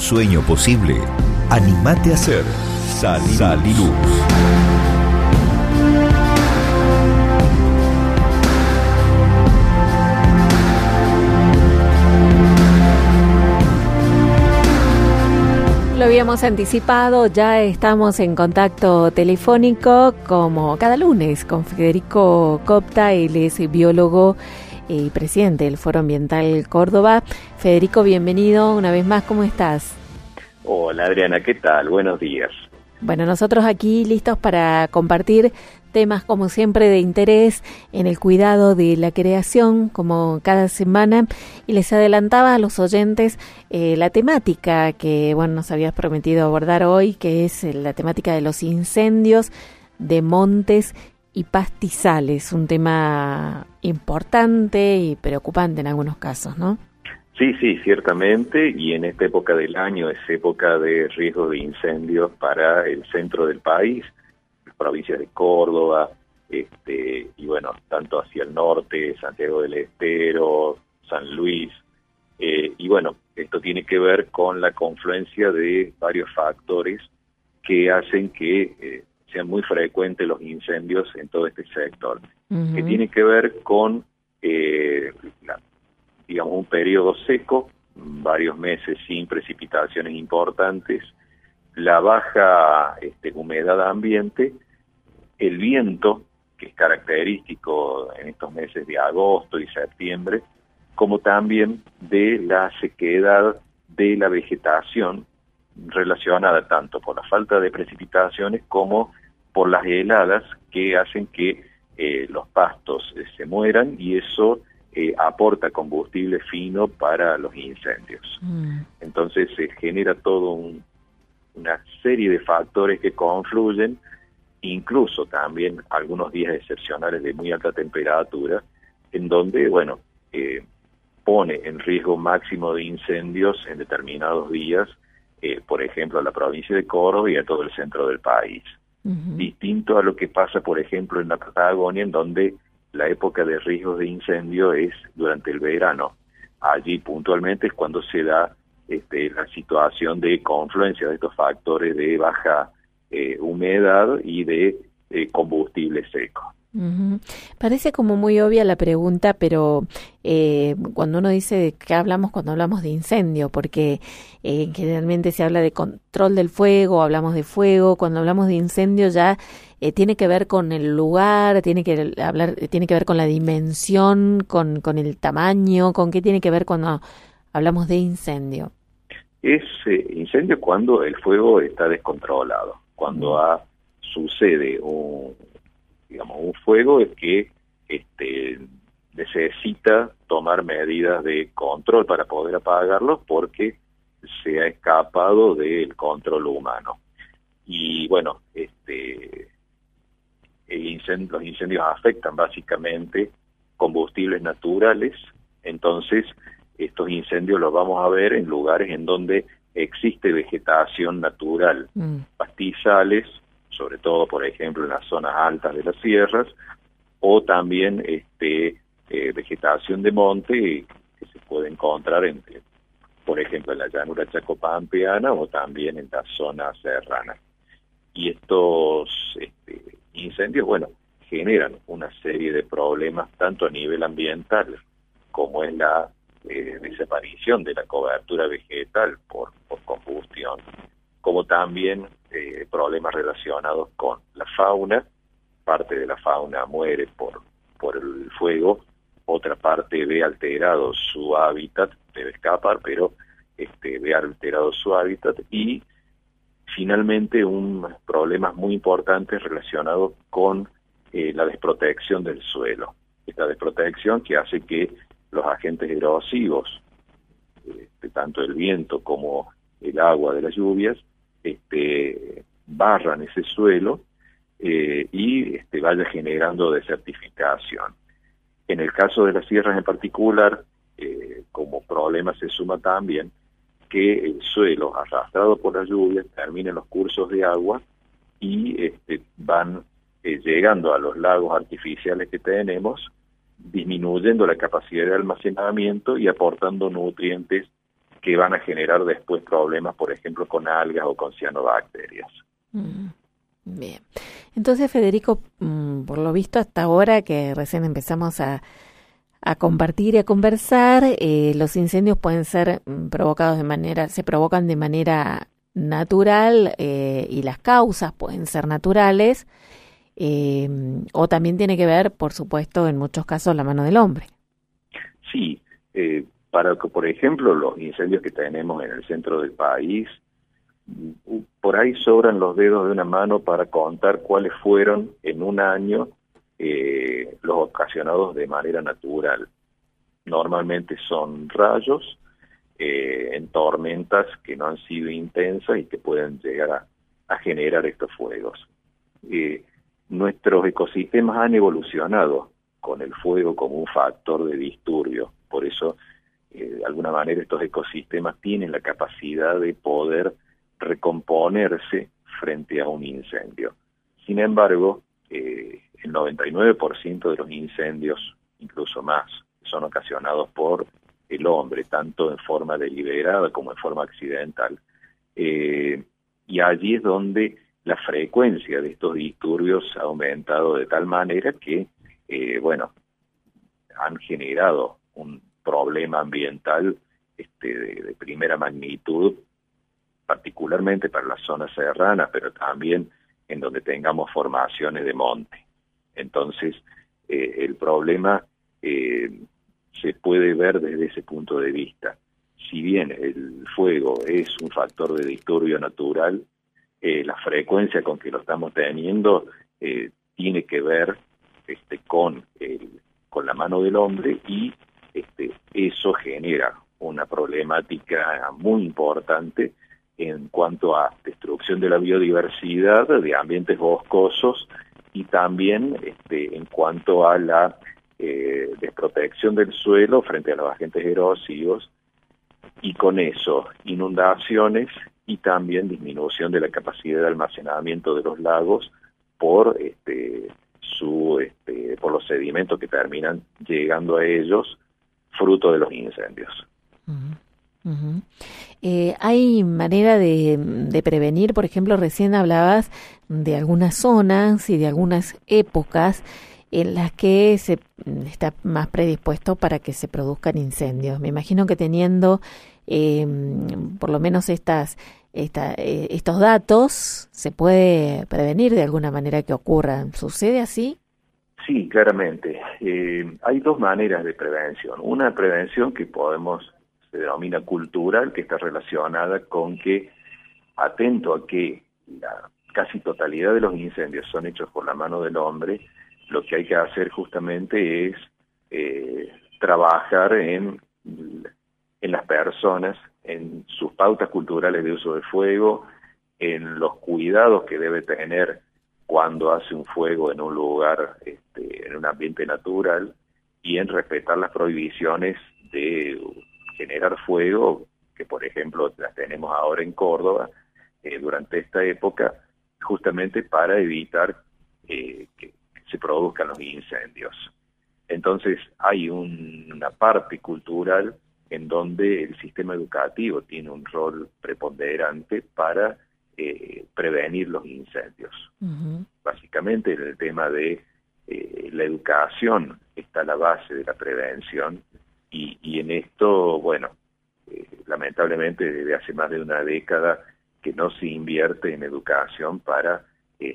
sueño posible? Anímate a ser Saliluz. Lo habíamos anticipado, ya estamos en contacto telefónico como cada lunes con Federico Copta. Él es biólogo y presidente del Foro Ambiental Córdoba. Federico, bienvenido una vez más, ¿cómo estás? Hola Adriana, ¿qué tal? Buenos días. Bueno, nosotros aquí listos para compartir temas como siempre de interés en el cuidado de la creación, como cada semana, y les adelantaba a los oyentes la temática que nos habías prometido abordar hoy, que es la temática de los incendios de montes y pastizales, un tema importante y preocupante en algunos casos, ¿no? Sí, ciertamente, y en esta época del año es época de riesgo de incendios para el centro del país, las provincias de Córdoba, y tanto hacia el norte, Santiago del Estero, San Luis, esto tiene que ver con la confluencia de varios factores que hacen que sean muy frecuentes los incendios en todo este sector, que tiene que ver con un periodo seco, varios meses sin precipitaciones importantes, la baja humedad ambiente, el viento, que es característico en estos meses de agosto y septiembre, como también de la sequedad de la vegetación relacionada tanto por la falta de precipitaciones como por las heladas que hacen que los pastos se mueran, y eso aporta combustible fino para los incendios. Entonces se genera todo una serie de factores que confluyen, incluso también algunos días excepcionales de muy alta temperatura, en donde, pone en riesgo máximo de incendios en determinados días, por ejemplo, a la provincia de Córdoba y a todo el centro del país. Distinto a lo que pasa, por ejemplo, en la Patagonia, en donde la época de riesgos de incendio es durante el verano. Allí puntualmente es cuando se da la situación de confluencia de estos factores de baja humedad y de combustible seco. Parece como muy obvia la pregunta, pero cuando uno dice de qué hablamos cuando hablamos de incendio, porque generalmente se habla de control del fuego, hablamos de fuego. Cuando hablamos de incendio ya tiene que ver con el lugar, tiene que ver con la dimensión, con el tamaño. ¿Con qué tiene que ver cuando hablamos de incendio? Es incendio cuando el fuego está descontrolado, cuando sucede un fuego es que necesita tomar medidas de control para poder apagarlo, porque se ha escapado del control humano. Y los incendios afectan básicamente combustibles naturales. Entonces estos incendios los vamos a ver en lugares en donde existe vegetación natural, pastizales, sobre todo, por ejemplo, en las zonas altas de las sierras, o también vegetación de monte que se puede encontrar por ejemplo, en la llanura chacopampeana o también en las zonas serranas. Y estos incendios, generan una serie de problemas tanto a nivel ambiental, como es la desaparición de la cobertura vegetal por combustión, como también problemas relacionados con la fauna. Parte de la fauna muere por el fuego, otra parte ve alterado su hábitat, debe escapar, pero ve alterado su hábitat, y finalmente problemas muy importantes relacionados con la desprotección del suelo. Esta desprotección que hace que los agentes erosivos, tanto el viento como el agua de las lluvias, barran ese suelo y vaya generando desertificación. En el caso de las sierras en particular, como problema se suma también que el suelo arrastrado por las lluvias termina en los cursos de agua y van llegando a los lagos artificiales que tenemos, disminuyendo la capacidad de almacenamiento y aportando nutrientes que van a generar después problemas, por ejemplo, con algas o con cianobacterias. Bien. Entonces, Federico, por lo visto hasta ahora que recién empezamos a compartir y a conversar, los incendios pueden ser se provocan de manera natural, y las causas pueden ser naturales, o también tiene que ver, por supuesto, en muchos casos, la mano del hombre. Sí, para que, por ejemplo, los incendios que tenemos en el centro del país, por ahí sobran los dedos de una mano para contar cuáles fueron en un año los ocasionados de manera natural. Normalmente son rayos en tormentas que no han sido intensas y que pueden llegar a generar estos fuegos. Nuestros ecosistemas han evolucionado con el fuego como un factor de disturbio, por eso de alguna manera estos ecosistemas tienen la capacidad de poder recomponerse frente a un incendio. Sin embargo, el 99% de los incendios, incluso más, son ocasionados por el hombre, tanto en forma deliberada como en forma accidental. Y allí es donde la frecuencia de estos disturbios ha aumentado de tal manera que, han generado un problema ambiental de primera magnitud, particularmente para las zonas serranas, pero también en donde tengamos formaciones de monte. Entonces, el problema se puede ver desde ese punto de vista. Si bien el fuego es un factor de disturbio natural, la frecuencia con que lo estamos teniendo tiene que ver con la mano del hombre, y eso genera una problemática muy importante en cuanto a destrucción de la biodiversidad, de ambientes boscosos, y también en cuanto a la desprotección del suelo frente a los agentes erosivos, y con eso inundaciones y también disminución de la capacidad de almacenamiento de los lagos por por los sedimentos que terminan llegando a ellos fruto de los incendios. ¿Hay manera de prevenir? Por ejemplo, recién hablabas de algunas zonas y de algunas épocas en las que se está más predispuesto para que se produzcan incendios. Me imagino que teniendo por lo menos estos datos, se puede prevenir de alguna manera que ocurran. ¿Sucede así? Sí, claramente. Hay dos maneras de prevención. Una prevención que se denomina cultural, que está relacionada con que, atento a que la casi totalidad de los incendios son hechos por la mano del hombre, lo que hay que hacer justamente es trabajar en las personas, en sus pautas culturales de uso del fuego, en los cuidados que debe tener cuando hace un fuego en un lugar, en un ambiente natural, y en respetar las prohibiciones de generar fuego, que por ejemplo las tenemos ahora en Córdoba, durante esta época, justamente para evitar que se produzcan los incendios. Entonces hay una parte cultural en donde el sistema educativo tiene un rol preponderante para prevenir los incendios. Básicamente en el tema de la educación está la base de la prevención, y en esto, lamentablemente desde hace más de una década que no se invierte en educación para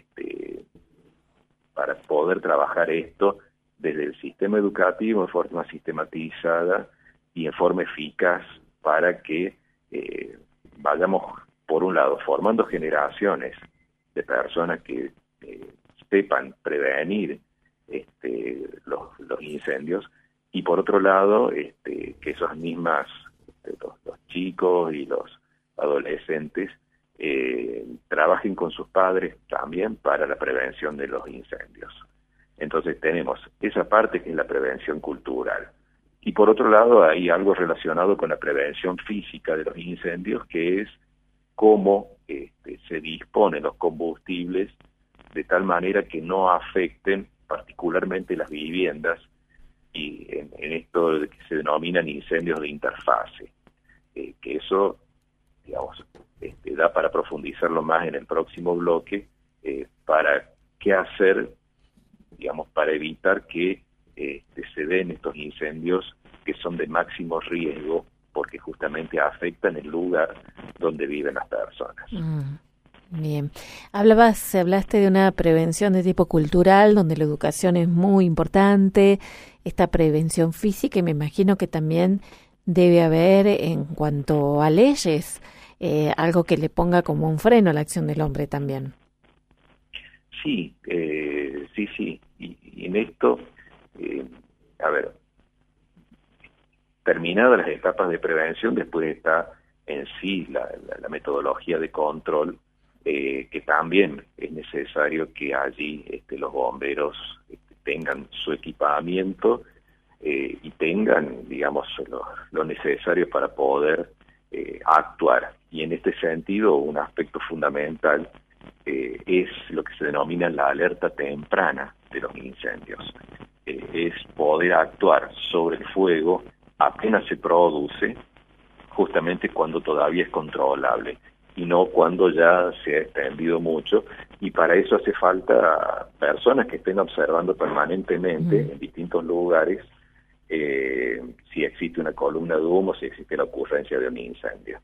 poder trabajar esto desde el sistema educativo en forma sistematizada y en forma eficaz, para que vayamos, por un lado, formando generaciones de personas que sepan prevenir los incendios, y por otro lado, que esas mismas, los chicos y los adolescentes trabajen con sus padres también para la prevención de los incendios. Entonces tenemos esa parte que es la prevención cultural. Y por otro lado hay algo relacionado con la prevención física de los incendios, que es cómo se disponen los combustibles de tal manera que no afecten particularmente las viviendas, y en esto que se denominan incendios de interfase. que eso, digamos, da para profundizarlo más en el próximo bloque, para qué hacer, digamos, para evitar que se den estos incendios que son de máximo riesgo, porque justamente afectan el lugar donde viven las personas. Bien. Hablaste de una prevención de tipo cultural, donde la educación es muy importante, esta prevención física, y me imagino que también debe haber, en cuanto a leyes, algo que le ponga como un freno a la acción del hombre también. Sí, sí. Y en esto, a ver, terminadas las etapas de prevención, después está en sí la metodología de control, que también es necesario que allí los bomberos tengan su equipamiento y tengan, digamos, lo necesario para poder actuar. Y en este sentido, un aspecto fundamental es lo que se denomina la alerta temprana de los incendios. Es poder actuar sobre el fuego apenas se produce, justamente cuando todavía es controlable, y no cuando ya se ha extendido mucho, y para eso hace falta personas que estén observando permanentemente en distintos lugares si existe una columna de humo, si existe la ocurrencia de un incendio.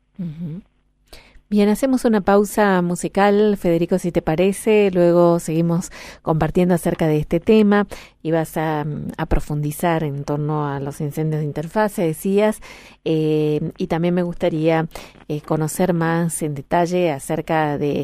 Bien, hacemos una pausa musical, Federico, si te parece, luego seguimos compartiendo acerca de este tema y vas a profundizar en torno a los incendios de interfase, decías, y también me gustaría conocer más en detalle acerca de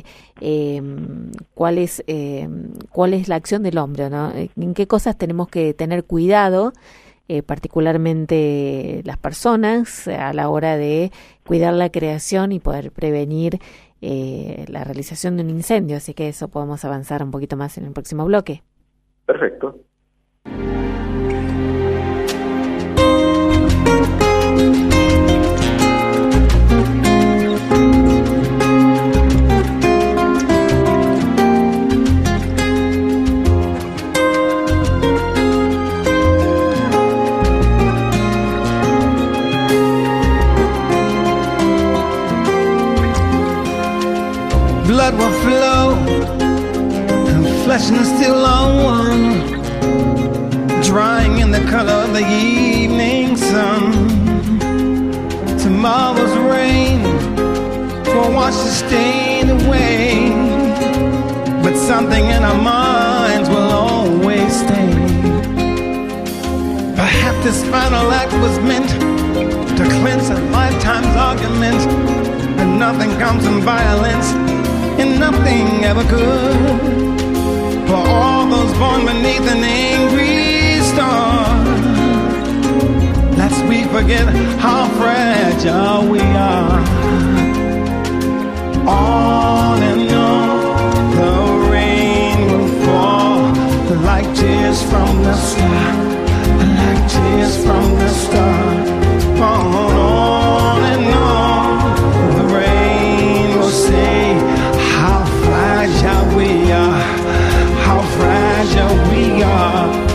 cuál es la acción del hombre, ¿no? En qué cosas tenemos que tener cuidado, particularmente las personas, a la hora de cuidar la creación y poder prevenir la realización de un incendio. Así que eso podemos avanzar un poquito más en el próximo bloque. Perfecto. Blood will flow, and flesh and steel are one, drying in the color of the evening sun. Tomorrow's rain will wash the stain away, but something in our minds will always stay. Perhaps this final act was meant to cleanse a lifetime's argument, and nothing comes from violence, and nothing ever could. For all those born beneath an angry star, lest we forget how fragile we are. On and on, the rain will fall like tears from the sky, like tears from the star. On and on, the rain will say how fragile we are, how fragile we are.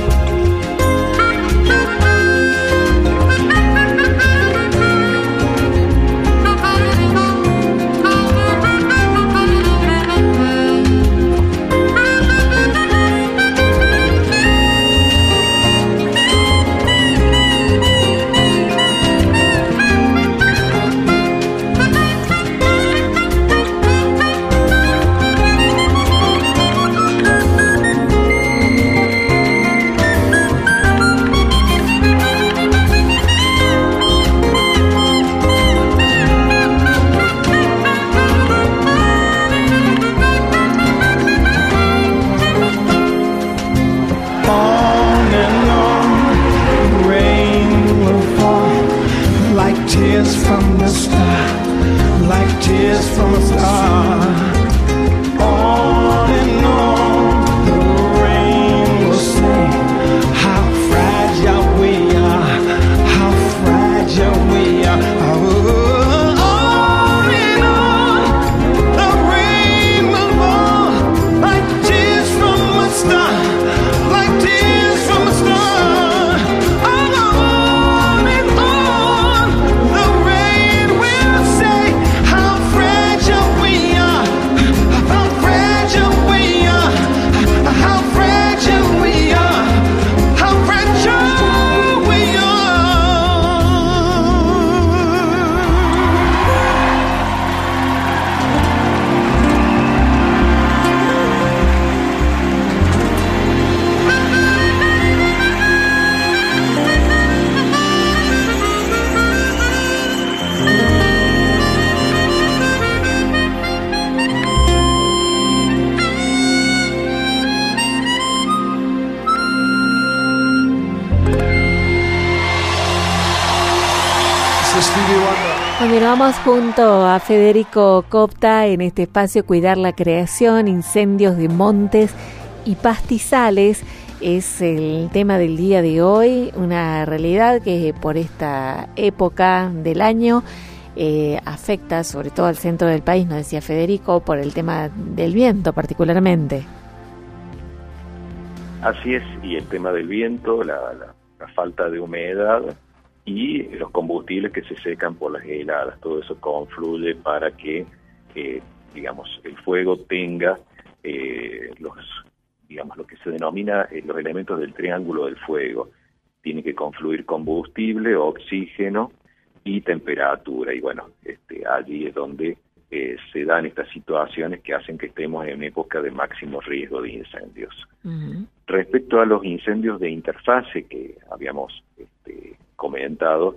Stevie Wonder. Continuamos junto a Federico Copta en este espacio Cuidar la Creación, incendios de montes y pastizales. Es el tema del día de hoy, una realidad que por esta época del año afecta sobre todo al centro del país, nos decía Federico, por el tema del viento particularmente. Así es, y el tema del viento, la falta de humedad y los combustibles que se secan por las heladas, todo eso confluye para que, digamos, el fuego tenga lo que se denomina los elementos del triángulo del fuego. Tiene que confluir combustible, oxígeno y temperatura, y bueno, allí es donde se dan estas situaciones que hacen que estemos en época de máximo riesgo de incendios. Uh-huh. Respecto a los incendios de interfase que habíamos comentado,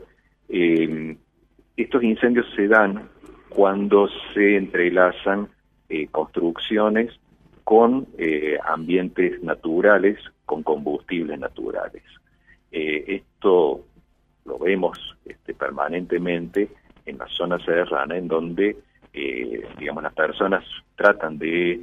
estos incendios se dan cuando se entrelazan construcciones con ambientes naturales, con combustibles naturales. Esto lo vemos permanentemente en la zona serrana, en donde las personas tratan de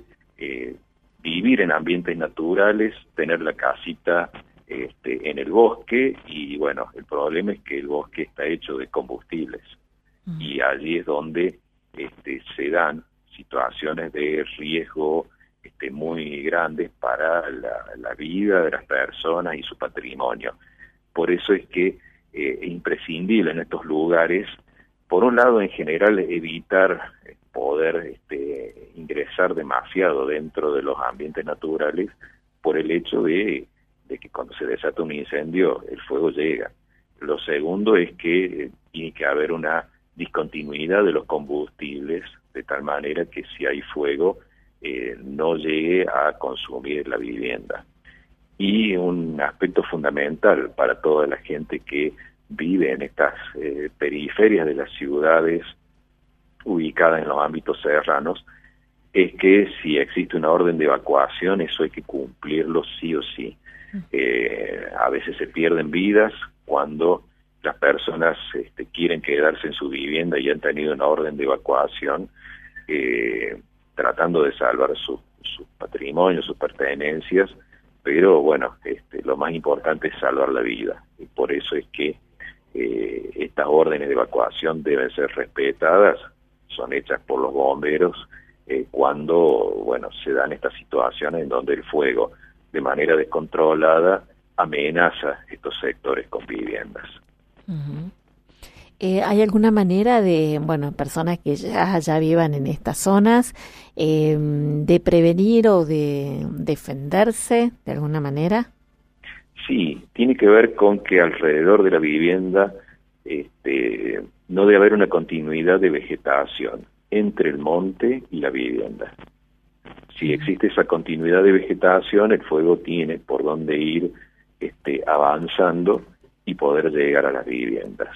vivir en ambientes naturales, tener la casita en el bosque, y bueno, el problema es que el bosque está hecho de combustibles, y allí es donde se dan situaciones de riesgo muy grandes para la vida de las personas y su patrimonio. Por eso es que es imprescindible en estos lugares, por un lado, en general, evitar poder ingresar demasiado dentro de los ambientes naturales, por el hecho de que cuando se desata un incendio el fuego llega. Lo segundo es que tiene que haber una discontinuidad de los combustibles, de tal manera que si hay fuego no llegue a consumir la vivienda. Y un aspecto fundamental para toda la gente que vive en estas periferias de las ciudades ubicadas en los ámbitos serranos es que si existe una orden de evacuación, eso hay que cumplirlo sí o sí. A veces se pierden vidas cuando las personas quieren quedarse en su vivienda y han tenido una orden de evacuación, tratando de salvar su patrimonio, sus pertenencias, pero bueno, lo más importante es salvar la vida, y por eso es que estas órdenes de evacuación deben ser respetadas, son hechas por los bomberos cuando, bueno, se dan estas situaciones en donde el fuego, de manera descontrolada, amenaza estos sectores con viviendas. Uh-huh. ¿Hay alguna manera de, personas que ya vivan en estas zonas, de prevenir o de defenderse de alguna manera? Sí, tiene que ver con que alrededor de la vivienda no debe haber una continuidad de vegetación entre el monte y la vivienda. Si existe esa continuidad de vegetación, el fuego tiene por dónde ir avanzando y poder llegar a las viviendas.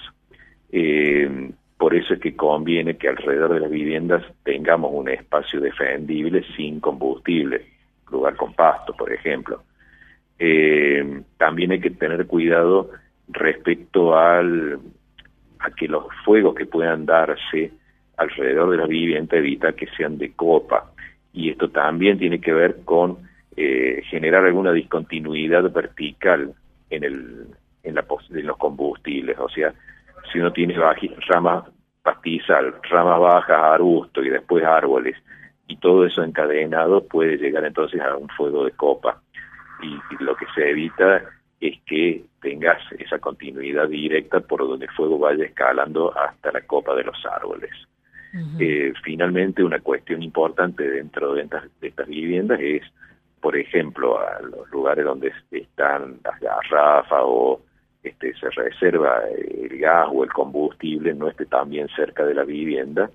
Por eso es que conviene que alrededor de las viviendas tengamos un espacio defendible sin combustible, lugar con pasto, por ejemplo. También hay que tener cuidado respecto a que los fuegos que puedan darse alrededor de la vivienda, evitar que sean de copa, y esto también tiene que ver con generar alguna discontinuidad vertical en los combustibles. O sea, si uno tiene ramas pastizal, ramas bajas, arbusto y después árboles, y todo eso encadenado, puede llegar entonces a un fuego de copa, y lo que se evita es que tengas esa continuidad directa por donde el fuego vaya escalando hasta la copa de los árboles. Uh-huh. Finalmente, una cuestión importante dentro de estas viviendas es, por ejemplo, a los lugares donde están las garrafas o se reserva el gas o el combustible, no esté también cerca de la vivienda,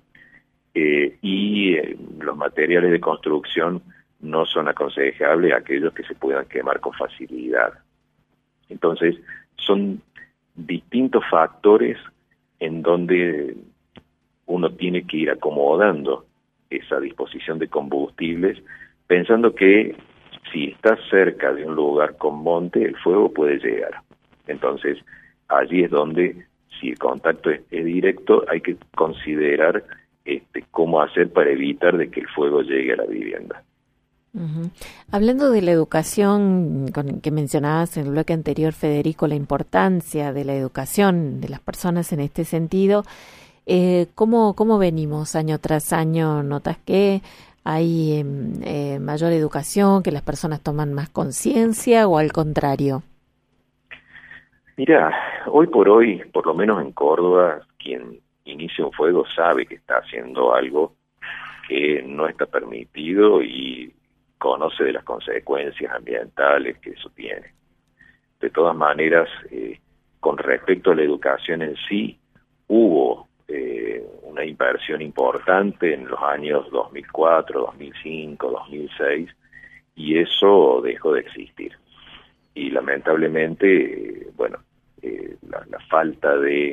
y los materiales de construcción no son aconsejables aquellos que se puedan quemar con facilidad. Entonces, son distintos factores en donde uno tiene que ir acomodando esa disposición de combustibles, pensando que si está cerca de un lugar con monte, el fuego puede llegar. Entonces, allí es donde Si el contacto es directo, hay que considerar cómo hacer para evitar de que el fuego llegue a la vivienda. Uh-huh. Hablando de la educación, que mencionabas en el bloque anterior, Federico, la importancia de la educación de las personas en este sentido, ¿cómo venimos año tras año? ¿Notas que hay mayor educación, que las personas toman más conciencia o al contrario? Mira, hoy por hoy, por lo menos en Córdoba, quien inicia un fuego sabe que está haciendo algo que no está permitido y conoce de las consecuencias ambientales que eso tiene. De todas maneras, con respecto a la educación en sí, hubo una inversión importante en los años 2004, 2005, 2006, y eso dejó de existir. Y lamentablemente, la falta de,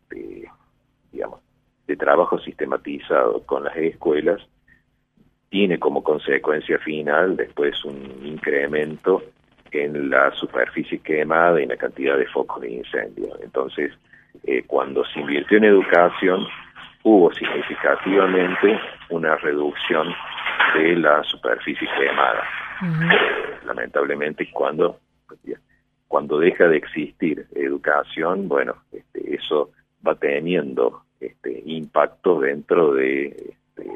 de trabajo sistematizado con las escuelas tiene como consecuencia final después un incremento en la superficie quemada y en la cantidad de focos de incendio. Entonces, cuando se invirtió en educación, hubo significativamente una reducción de la superficie quemada. Uh-huh. Lamentablemente, cuando deja de existir educación, eso va teniendo impacto dentro de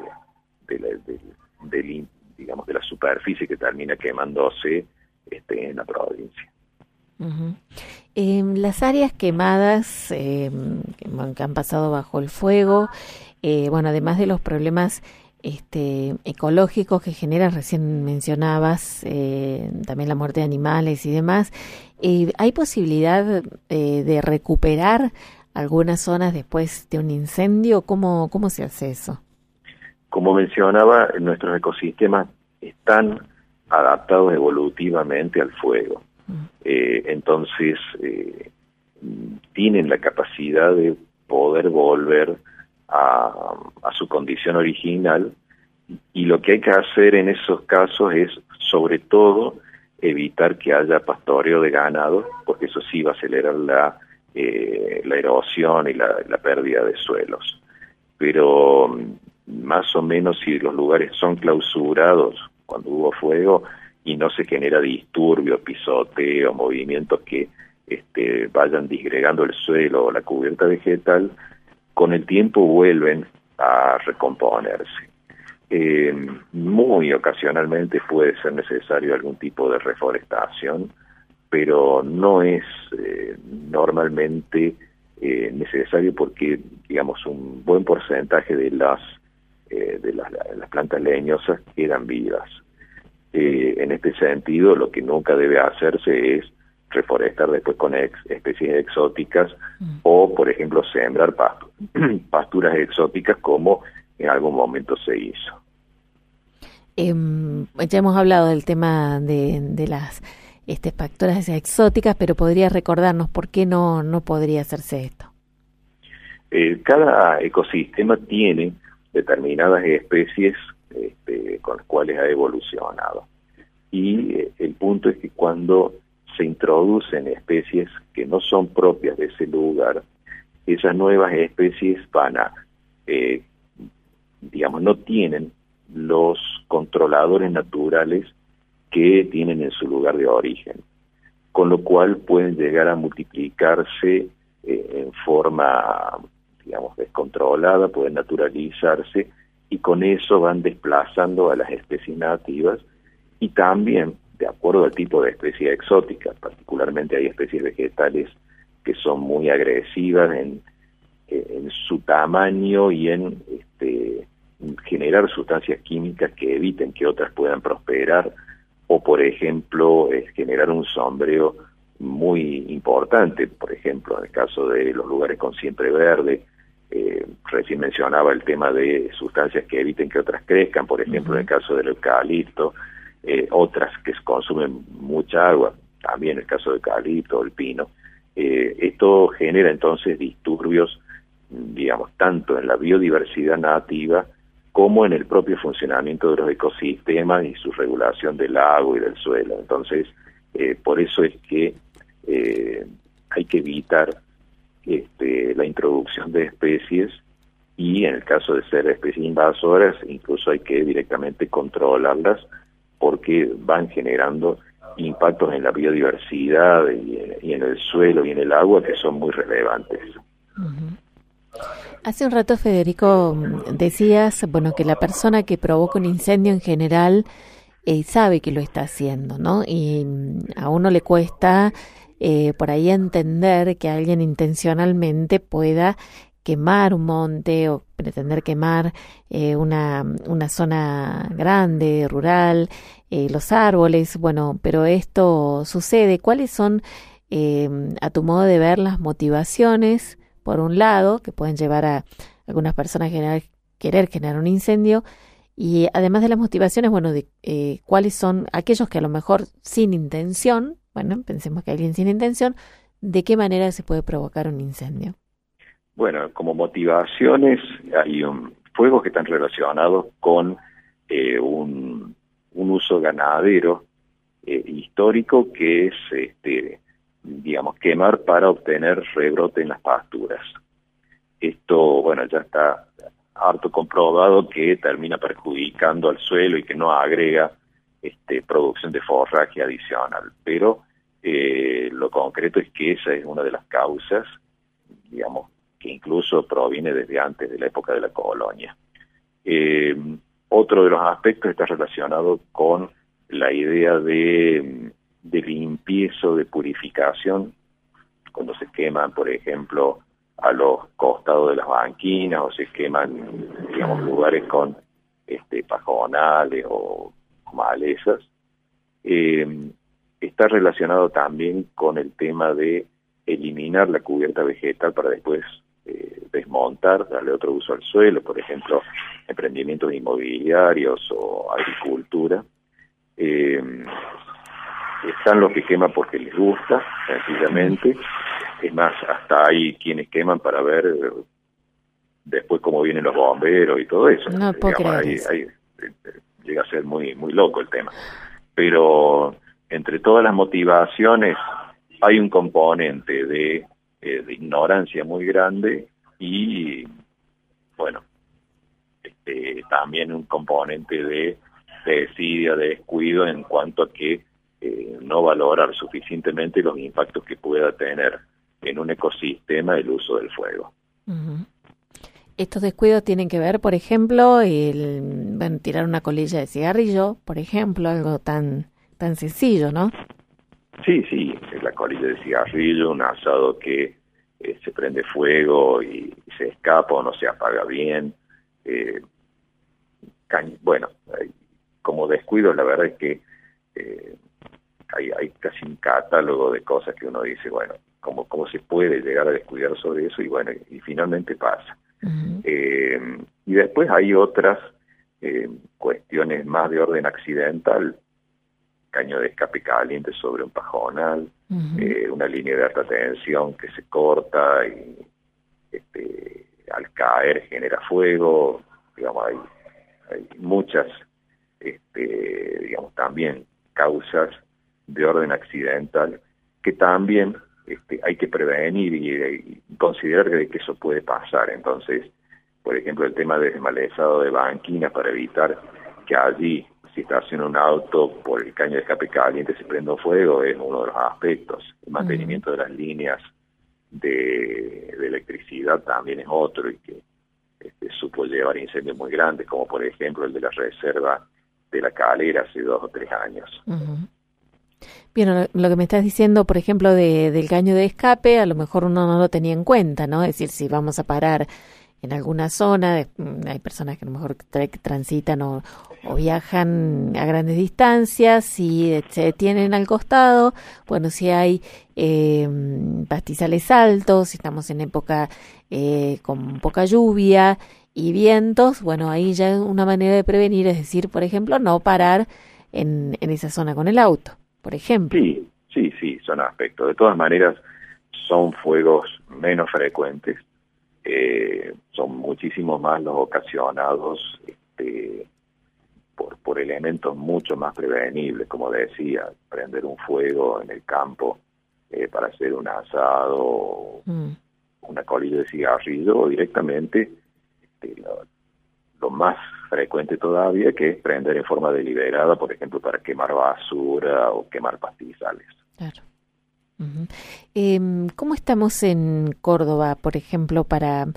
la superficie que termina quemándose en la provincia. Uh-huh. Las áreas quemadas que han pasado bajo el fuego, además de los problemas ecológicos que genera, recién mencionabas, también la muerte de animales y demás, ¿hay posibilidad de recuperar algunas zonas después de un incendio? ¿Cómo se hace eso? Como mencionaba, nuestros ecosistemas están adaptados evolutivamente al fuego. Entonces, tienen la capacidad de poder volver a su condición original, y lo que hay que hacer en esos casos es, sobre todo, evitar que haya pastoreo de ganado, porque eso sí va a acelerar la erosión y la pérdida de suelos. Pero más o menos, si los lugares son clausurados cuando hubo fuego y no se genera disturbio, pisoteo, movimientos que vayan disgregando el suelo o la cubierta vegetal, con el tiempo vuelven a recomponerse. Muy ocasionalmente puede ser necesario algún tipo de reforestación, pero no es normalmente necesario, porque, digamos, un buen porcentaje de las plantas leñosas quedan vivas. En este sentido, lo que nunca debe hacerse es reforestar después con especies exóticas o, por ejemplo, sembrar pasturas exóticas, como en algún momento se hizo. Ya hemos hablado del tema de las pasturas exóticas, pero ¿podría recordarnos por qué no podría hacerse esto? Cada ecosistema tiene determinadas especies con las cuales ha evolucionado. Y el punto es que cuando se introducen especies que no son propias de ese lugar, esas nuevas especies van a, no tienen los controladores naturales que tienen en su lugar de origen, con lo cual pueden llegar a multiplicarse en forma, descontrolada, pueden naturalizarse, y con eso van desplazando a las especies nativas, y también, de acuerdo al tipo de especie exótica, particularmente hay especies vegetales que son muy agresivas en su tamaño y en generar sustancias químicas que eviten que otras puedan prosperar, o por ejemplo generar un sombreo muy importante, por ejemplo en el caso de los lugares con siempre verde. Recién mencionaba el tema de sustancias que eviten que otras crezcan, por ejemplo en el caso del eucalipto, otras que consumen mucha agua, también el caso del eucalipto, el pino. Esto genera entonces disturbios, tanto en la biodiversidad nativa como en el propio funcionamiento de los ecosistemas y su regulación del agua y del suelo. Entonces, por eso es que hay que evitar la introducción de especies, y en el caso de ser especies invasoras incluso hay que directamente controlarlas porque van generando impactos en la biodiversidad y en el suelo y en el agua que son muy relevantes. Uh-huh. Hace un rato, Federico, decías, bueno, que la persona que provoca un incendio en general sabe que lo está haciendo, ¿no? Y a uno le cuesta por ahí entender que alguien intencionalmente pueda quemar un monte o pretender quemar una zona grande, rural, los árboles, bueno, pero esto sucede. ¿Cuáles son, a tu modo de ver, las motivaciones, por un lado, que pueden llevar a algunas personas a querer generar un incendio? Y además de las motivaciones, bueno, de cuáles son aquellos que a lo mejor sin intención, bueno, pensemos que alguien sin intención, ¿de qué manera se puede provocar un incendio? Bueno, como motivaciones hay fuegos que están relacionados con un uso ganadero histórico, que es, digamos, quemar para obtener rebrote en las pasturas. Esto, bueno, ya está harto comprobado que termina perjudicando al suelo y que no agrega producción de forraje adicional. Pero lo concreto es que esa es una de las causas, digamos, que incluso proviene desde antes de la época de la colonia. Otro de los aspectos está relacionado con la idea de limpieza, de purificación, cuando se queman, por ejemplo, a los costados de las banquinas, o se queman, digamos, lugares con pajonales o malezas. Está relacionado también con el tema de eliminar la cubierta vegetal para después desmontar, darle otro uso al suelo, por ejemplo, emprendimientos inmobiliarios o agricultura. Están los que queman porque les gusta, sencillamente. Es más, hasta hay quienes queman para ver después cómo vienen los bomberos y todo eso. No puedo creer. Llega a ser muy, muy loco el tema. Pero entre todas las motivaciones hay un componente de ignorancia muy grande y, bueno, también un componente de desidia, de descuido en cuanto a que no valorar suficientemente los impactos que pueda tener en un ecosistema el uso del fuego. Uh-huh. Estos descuidos tienen que ver, por ejemplo, tirar una colilla de cigarrillo, por ejemplo, algo tan sencillo, ¿no? Sí, la colilla de cigarrillo, un asado que se prende fuego y se escapa o no se apaga bien. Como descuido, la verdad es que hay casi un catálogo de cosas que uno dice, bueno, ¿cómo se puede llegar a descuidar sobre eso? Y bueno, y finalmente pasa. Uh-huh. Y después hay otras cuestiones más de orden accidental: caño de escape caliente sobre un pajonal, uh-huh. Una línea de alta tensión que se corta y al caer genera fuego. Digamos, hay muchas, digamos, también causas de orden accidental que también hay que prevenir y considerar que eso puede pasar. Entonces, por ejemplo, el tema de desmalezado de banquinas, para evitar que allí, si estaciona un auto, por el caño de escape caliente se prenda un fuego, es uno de los aspectos. El mantenimiento de las líneas de electricidad también es otro, y que supo llevar incendios muy grandes, como por ejemplo el de la reserva de La Calera hace 2 o 3 años. Uh-huh. Bien, lo que me estás diciendo, por ejemplo, del caño de escape, a lo mejor uno no lo tenía en cuenta, ¿no? Es decir, si vamos a parar en alguna zona, hay personas que a lo mejor transitan o viajan a grandes distancias, si se detienen al costado, bueno, si hay pastizales altos, si estamos en época con poca lluvia y vientos, bueno, ahí ya una manera de prevenir es decir, por ejemplo, no parar en esa zona con el auto, por ejemplo. Sí, son aspectos. De todas maneras, son fuegos menos frecuentes. Son muchísimos más los ocasionados por elementos mucho más prevenibles, como decía, prender un fuego en el campo para hacer un asado una colilla de cigarrillo o directamente lo más frecuente todavía, que es prender en forma deliberada, por ejemplo, para quemar basura o quemar pastizales. Claro. Uh-huh. ¿Cómo estamos en Córdoba, por ejemplo, para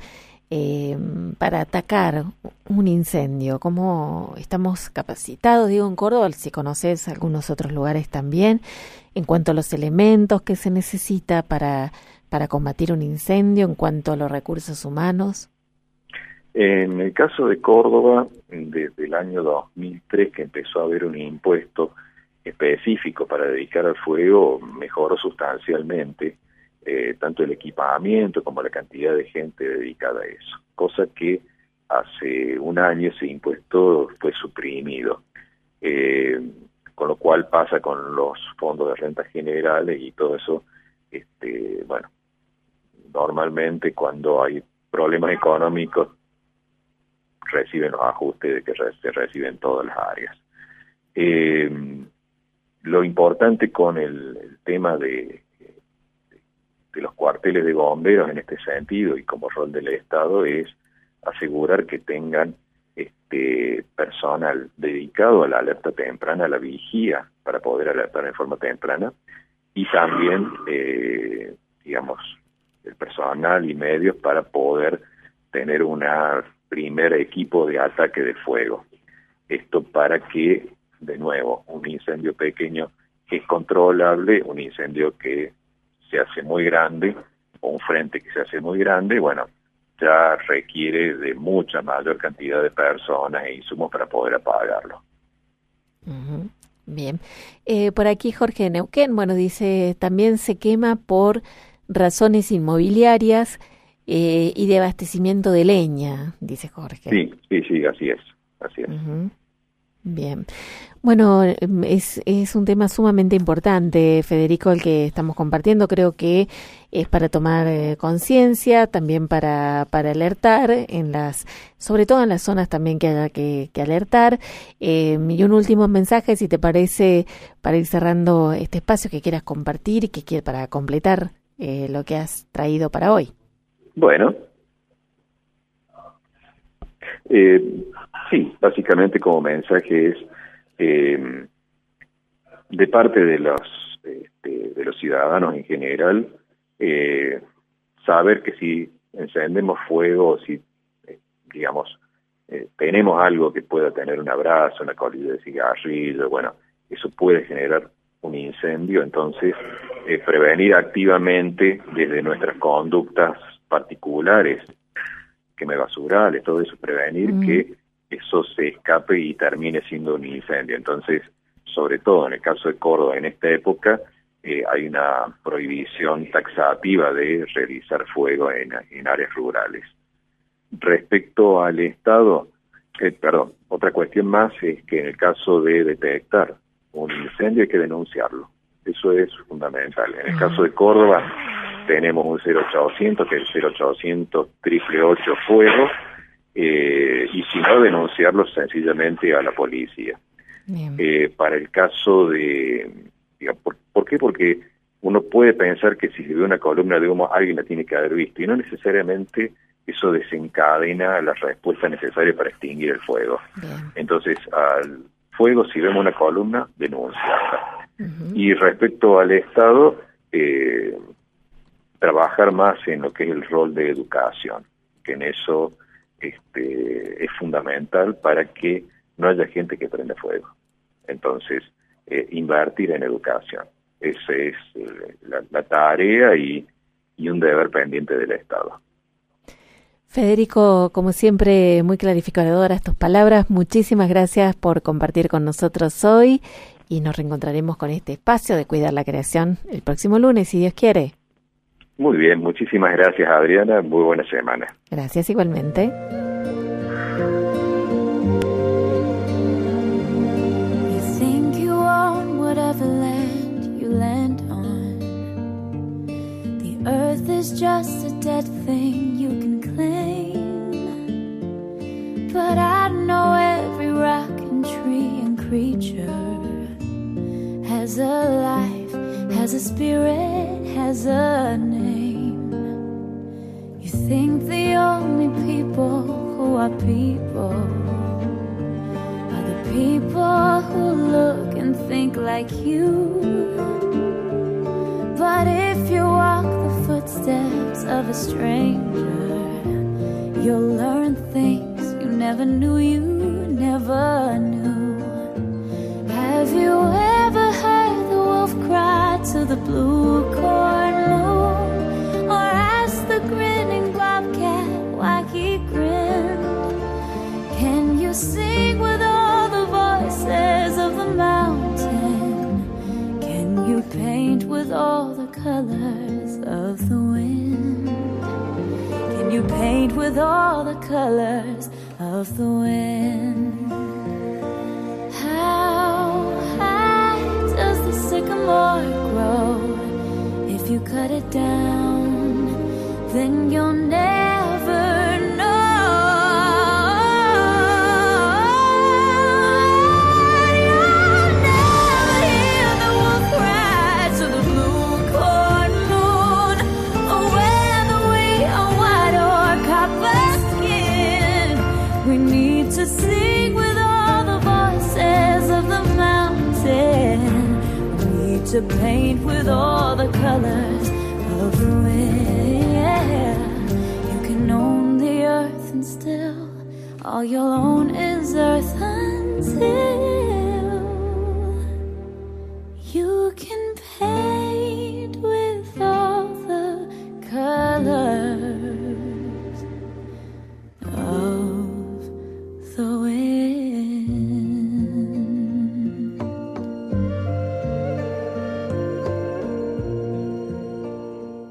atacar un incendio? ¿Cómo estamos capacitados, digo, en Córdoba, si conoces algunos otros lugares también, en cuanto a los elementos que se necesita para combatir un incendio, en cuanto a los recursos humanos? En el caso de Córdoba, desde el año 2003, que empezó a haber un impuesto específico para dedicar al fuego, mejoró sustancialmente tanto el equipamiento como la cantidad de gente dedicada a eso, cosa que hace un año ese impuesto fue suprimido, con lo cual pasa con los fondos de rentas generales y todo eso. Bueno, normalmente cuando hay problemas económicos reciben los ajustes de que se reciben todas las áreas. Lo importante con el tema de los cuarteles de bomberos en este sentido y como rol del Estado es asegurar que tengan personal dedicado a la alerta temprana, a la vigía, para poder alertar en forma temprana, y también, digamos, el personal y medios para poder tener una primer equipo de ataque de fuego. Esto para que, de nuevo, un incendio pequeño que es controlable, un incendio que se hace muy grande, o un frente que se hace muy grande, bueno, ya requiere de mucha mayor cantidad de personas e insumos para poder apagarlo. Uh-huh. Bien. Por aquí Jorge de Neuquén, bueno, dice, también se quema por razones inmobiliarias y de abastecimiento de leña, dice Jorge. Sí, así es. Uh-huh. Bien. Bueno, es un tema sumamente importante, Federico, el que estamos compartiendo. Creo que es para tomar conciencia, también para alertar, sobre todo en las zonas también que haya que alertar. Y un último mensaje, si te parece, para ir cerrando este espacio, que quieras compartir y para completar lo que has traído para hoy. Bueno, sí, básicamente como mensaje es de parte de los ciudadanos en general, saber que si encendemos fuego, si digamos tenemos algo que pueda tener un abrazo, una colilla de cigarrillo, bueno, eso puede generar un incendio. Entonces prevenir activamente desde nuestras conductas particulares, queme basurales, todo eso, prevenir que eso se escape y termine siendo un incendio. Entonces, sobre todo en el caso de Córdoba, en esta época, hay una prohibición taxativa de realizar fuego en áreas rurales. Respecto al Estado, otra cuestión más es que en el caso de detectar un incendio hay que denunciarlo. Eso es fundamental. En el caso de Córdoba, tenemos un 0800, que es el 0800 888 fuego, y si no, denunciarlo sencillamente a la policía. Para el caso de... ¿Por qué? Porque uno puede pensar que si se ve una columna de humo, alguien la tiene que haber visto, y no necesariamente eso desencadena la respuesta necesaria para extinguir el fuego. Entonces, al fuego, si vemos una columna, denunciarla. Y respecto al Estado, trabajar más en lo que es el rol de educación, que en eso es fundamental para que no haya gente que prenda fuego. Entonces, invertir en educación. Esa es la tarea y un deber pendiente del Estado. Federico, como siempre, muy clarificadoras tus palabras. Muchísimas gracias por compartir con nosotros hoy y nos reencontraremos con este espacio de Cuidar la Creación el próximo lunes, si Dios quiere. Muy bien, muchísimas gracias, Adriana. Muy buena semana. Gracias igualmente. Earth is just a dead thing you can claim, but I know every rock and tree and creature has a life, has a spirit, has a name. only people who are people are the people who look and think like you. But if you walk the footsteps of a stranger, you'll learn things you never knew you never knew. Have you ever heard the wolf cry to the blue corn moon, or ask the grinning bobcat why he grinned? Can you sing with all the voices of the mountain? Can you paint with all the colors of the wind? Can you paint with all the colors of the wind? How high does the sycamore grow? If you cut it down, then you'll never know. You'll never hear the wolf cry to the blue corn moon, or whether we are white or copper skin. We need to sing with all the voices of the mountain. We need to paint with all the colors of the wind. You can own the earth and still all you'll own is earth until